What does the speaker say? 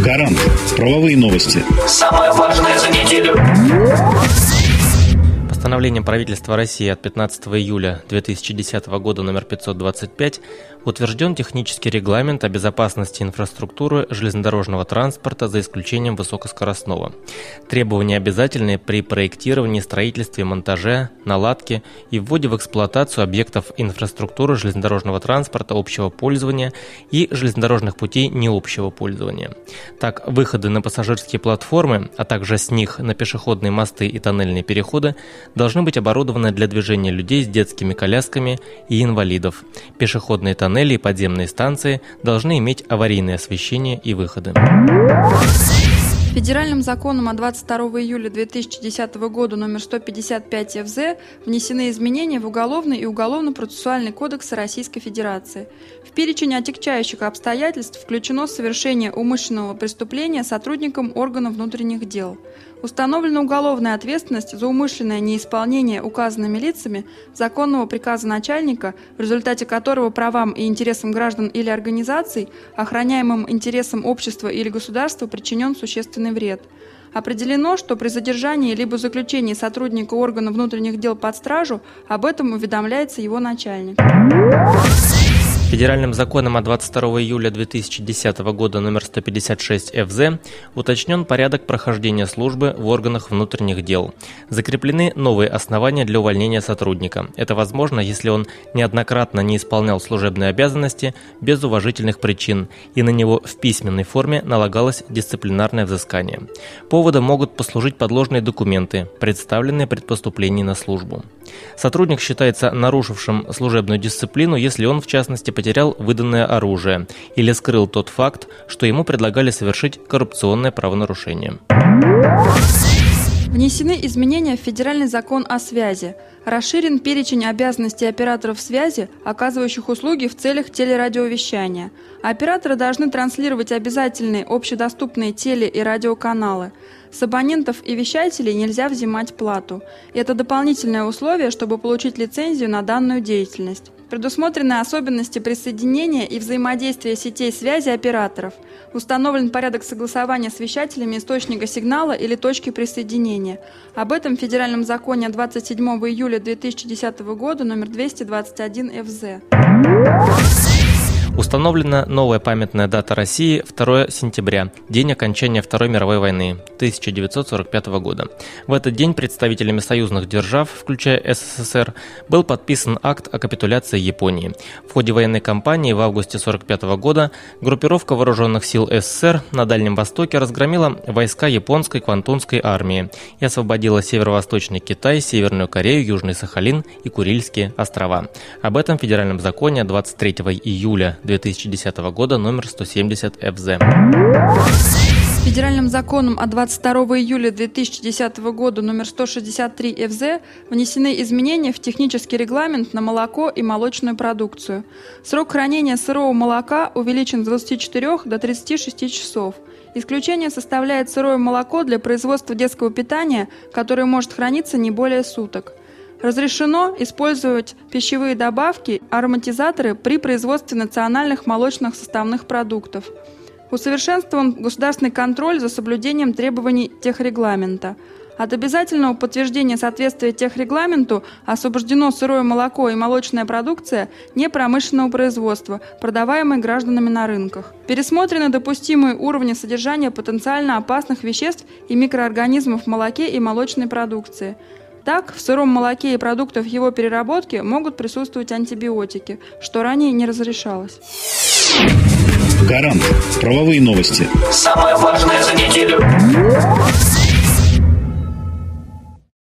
Гарант. Правовые новости. Самое важное за неделю. Постановлением правительства России от 15 июля 2010 года номер 525 утвержден технический регламент о безопасности инфраструктуры железнодорожного транспорта за исключением высокоскоростного. Требования обязательны при проектировании, строительстве, монтаже, наладке и вводе в эксплуатацию объектов инфраструктуры железнодорожного транспорта общего пользования и железнодорожных путей необщего пользования. Так, выходы на пассажирские платформы, а также с них на пешеходные мосты и тоннельные переходы должны быть оборудованы для движения людей с детскими колясками и инвалидов. Пешеходные тоннели и подземные станции должны иметь аварийное освещение и выходы. Федеральным законом от 22 июля 2010 года номер 155 ФЗ внесены изменения в Уголовный и Уголовно-процессуальный кодексы Российской Федерации. В перечень отягчающих обстоятельств включено совершение умышленного преступления сотрудником органов внутренних дел. Установлена уголовная ответственность за умышленное неисполнение указанными лицами законного приказа начальника, в результате которого правам и интересам граждан или организаций, охраняемым интересам общества или государства, причинен существенный вред. Определено, что при задержании либо заключении сотрудника органа внутренних дел под стражу об этом уведомляется его начальник. Федеральным законом от 22 июля 2010 года номер 156 ФЗ уточнен порядок прохождения службы в органах внутренних дел. Закреплены новые основания для увольнения сотрудника. Это возможно, если он неоднократно не исполнял служебные обязанности без уважительных причин, и на него в письменной форме налагалось дисциплинарное взыскание. Поводом могут послужить подложные документы, представленные при поступлении на службу. Сотрудник считается нарушившим служебную дисциплину, если он, в частности, потерял выданное оружие или скрыл тот факт, что ему предлагали совершить коррупционное правонарушение. Внесены изменения в Федеральный закон о связи. Расширен перечень обязанностей операторов связи, оказывающих услуги в целях телерадиовещания. Операторы должны транслировать обязательные общедоступные теле- и радиоканалы. С абонентов и вещателей нельзя взимать плату. Это дополнительное условие, чтобы получить лицензию на данную деятельность. Предусмотрены особенности присоединения и взаимодействия сетей связи операторов. Установлен порядок согласования с вещателями источника сигнала или точки присоединения. Об этом в Федеральном законе 27 июля 2010 года номер 221 ФЗ. Установлена новая памятная дата России – 2 сентября, день окончания Второй мировой войны 1945 года. В этот день представителями союзных держав, включая СССР, был подписан акт о капитуляции Японии. В ходе военной кампании в августе 1945 года группировка вооруженных сил СССР на Дальнем Востоке разгромила войска японской Квантунской армии и освободила северо-восточный Китай, Северную Корею, Южный Сахалин и Курильские острова. Об этом в Федеральном законе 23 июля 2010 года номер 170 ФЗ. Федеральным законом от 22 июля 2010 года номер 163 ФЗ внесены изменения в технический регламент на молоко и молочную продукцию. Срок хранения сырого молока увеличен с 24 до 36 часов. Исключение составляет сырое молоко для производства детского питания, которое может храниться не более суток. Разрешено использовать пищевые добавки, ароматизаторы при производстве национальных молочных составных продуктов. Усовершенствован государственный контроль за соблюдением требований техрегламента. От обязательного подтверждения соответствия техрегламенту освобождено сырое молоко и молочная продукция непромышленного производства, продаваемые гражданами на рынках. Пересмотрены допустимые уровни содержания потенциально опасных веществ и микроорганизмов в молоке и молочной продукции. Так, в сыром молоке и продуктах его переработки могут присутствовать антибиотики, что ранее не разрешалось. Гарант. Правовые новости. Самое важное за неделю.